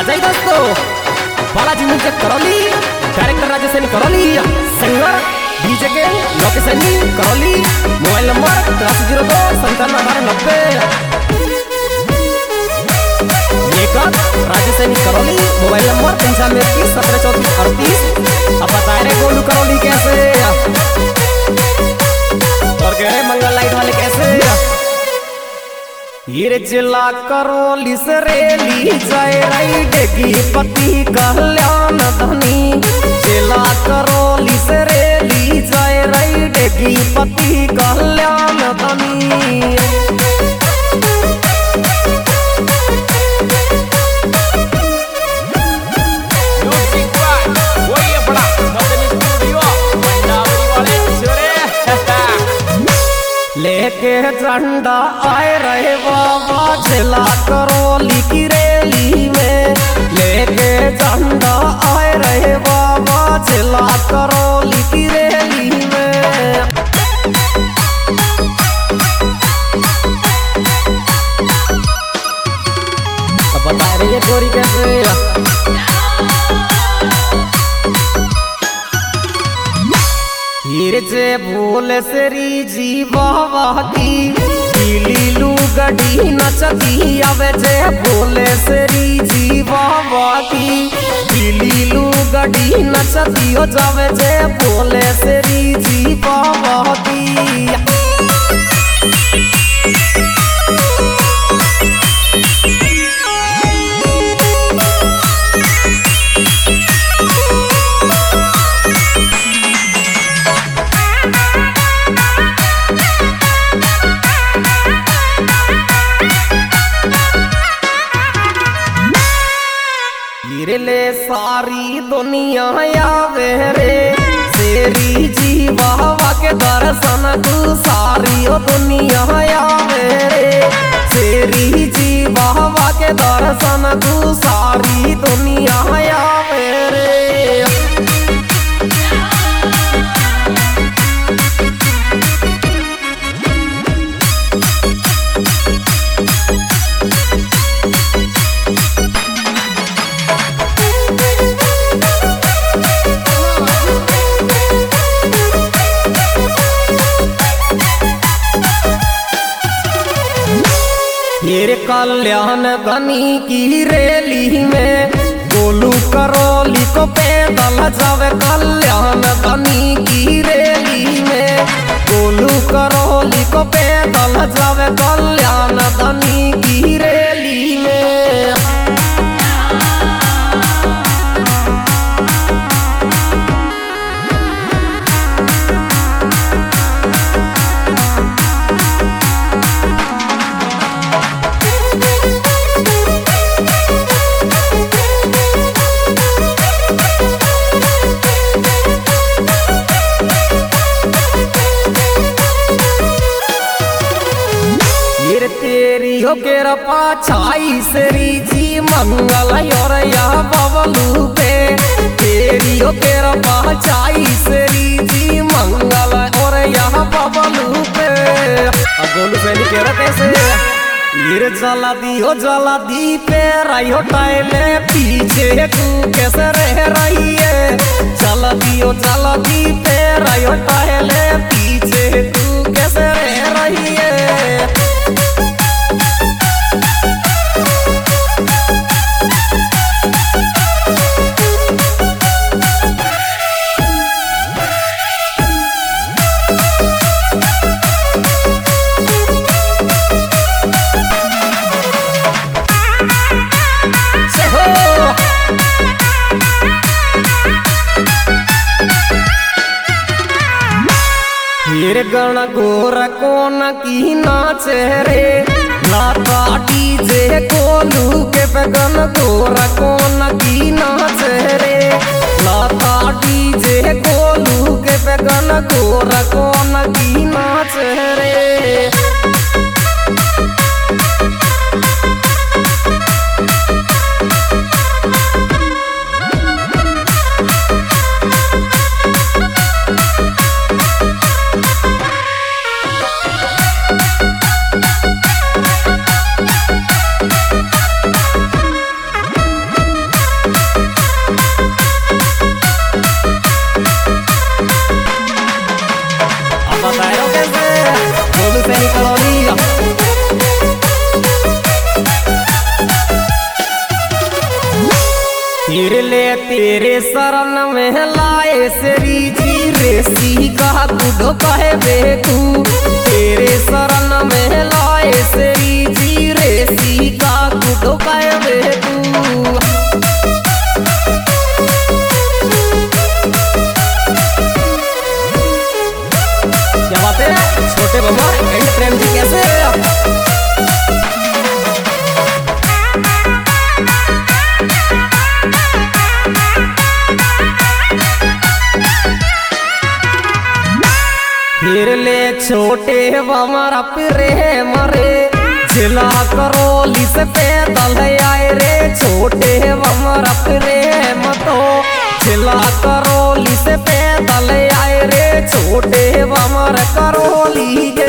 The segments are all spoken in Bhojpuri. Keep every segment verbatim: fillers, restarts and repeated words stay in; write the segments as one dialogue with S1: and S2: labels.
S1: आजाई दोस्तों, Balaji music Karauli, director Rajesh Karauli, singer DJ के लोकेशन करौली, मोबाइल नंबर तिरासी जीरो दो संतानवे अठारह नब्बे। राजेश करौली, मोबाइल नंबर पंचानवे इक्कीस सत्रह चौतीस अड़तीस। अब बताए रे गोलू करौली कैसे और कह रहे मंगल लाइट वाले कैसे। ये जिला करौली से रेली जाए रही डेगी पति कल्याण धनी। जिला करौली से रेली जाए रही डेगी पति कल्याण धनी। लेके झंडा आए रहे बाबा जिला करौली की रैली में। लेके झंडा आए रहे बाबा जिला करौली की रैली में। अब बता रही है गोरी कैसे जे भूल सरी जी बाबा की लीलू गड़ी नचती। अब जे भूल सरी जी बाबा की लीलू गड़ी नचती हो जावे जे भूल सरी जी बाबा की। ले सारी दुनिया आवे रे शेरी जी बाबा के दर्शन तू। सारी दुनिया आवे रे शेरी जी बाबा के दर्शन तू। सारी दुनिया आवे रे। मेरे कल्याण धनी की रैली में गोलू करौली को पैदल जावे। कल्याण धनी की रैली में गोलू करौली को पैदल जावे। कल्याण धनी की रैली में। तेरी हो के पाछाई सरी जी मंगल और या बबलू पे। तेरी हो के पाछाई सरी जी मंगल और या बबलू पे। अब गोलू पहले कह रहा कैसे ये जला दी हो जला दी पे राई हो टाइले पीछे तू कैसे रह रही है। जला दी हो जला दी पे राई हो टाइले पीछे तू कैसे रह रही है। गण गोर कोन की नाच रे नाता डीजे गोलू के गण गोर कोन की नाच रे नाता डीजे गोलू के गण गोर कोन की नाच रे। तेरे शरण में लाए श्री जी रेसी का दूधो कहे बेकू। तेरे शरण में लाए श्री जी रेसी का दूधो कहे बेकू। क्या बात है छोटे बाबा एंड प्रेम जी कैसे? फिर ले छोटे हमारा प्रेम रे जिला करौली से पैदल आए रे। छोटे हमारा प्रेम तो जिला करौली से पैदल आए रे। छोटे हमारा करौली के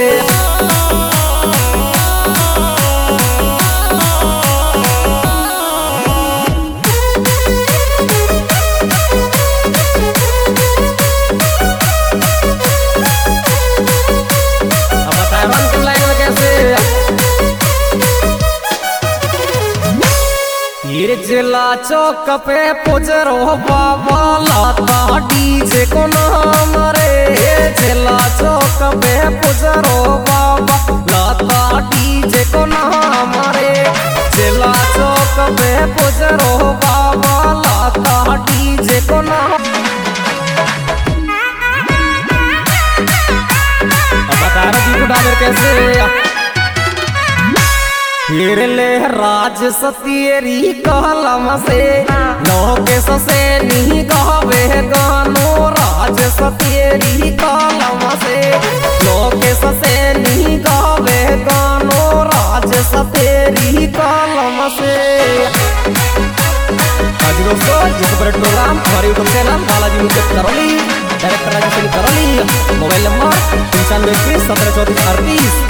S1: जिला चौक पे पुजरो बाबा लाता डीजे को नाम रे। जिला चौक पे पुजरो बाबा लाता डीजे को नाम रे। जिला चौक पे पुजरो बाबा लाता डीजे को नाम। अब बता रहा जी को डाले कैसे? फिर ले राज सतियरी कलम से लोके ससे नहीं गावे गानो। राज सतियरी कलम से लोके ससे नहीं गावे गानो। राज सतियरी कलम से। आज दोस्तों जिस पर प्रोग्राम हमारे YouTube channel Balaji music Karauli director Rajesh Karauli. Mobile number पंचानवे इक्कीस सत्रह चौतीस अड़तीस।